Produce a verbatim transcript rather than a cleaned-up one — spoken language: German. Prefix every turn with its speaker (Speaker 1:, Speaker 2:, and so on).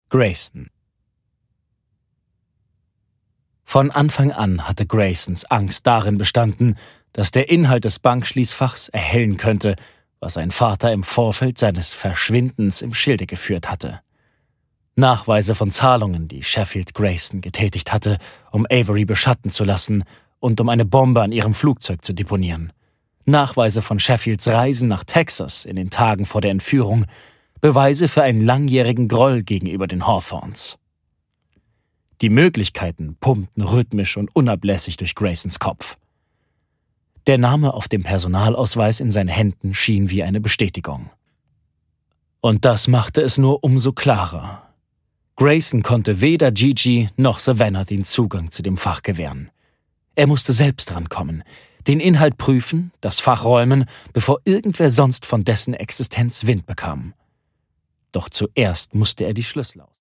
Speaker 1: Grayson. Von Anfang an hatte Graysons Angst darin bestanden, dass der Inhalt des Bankschließfachs erhellen könnte, was sein Vater im Vorfeld seines Verschwindens im Schilde geführt hatte. Nachweise von Zahlungen, die Sheffield Grayson getätigt hatte, um Avery beschatten zu lassen und um eine Bombe an ihrem Flugzeug zu deponieren. Nachweise von Sheffields Reisen nach Texas in den Tagen vor der Entführung, Beweise für einen langjährigen Groll gegenüber den Hawthorns. Die Möglichkeiten pumpten rhythmisch und unablässig durch Graysons Kopf. Der Name auf dem Personalausweis in seinen Händen schien wie eine Bestätigung. Und das machte es nur umso klarer. Grayson konnte weder Gigi noch Savannah den Zugang zu dem Fach gewähren. Er musste selbst rankommen, den Inhalt prüfen, das Fach räumen, bevor irgendwer sonst von dessen Existenz Wind bekam. Doch zuerst musste er die Schlüssel aus.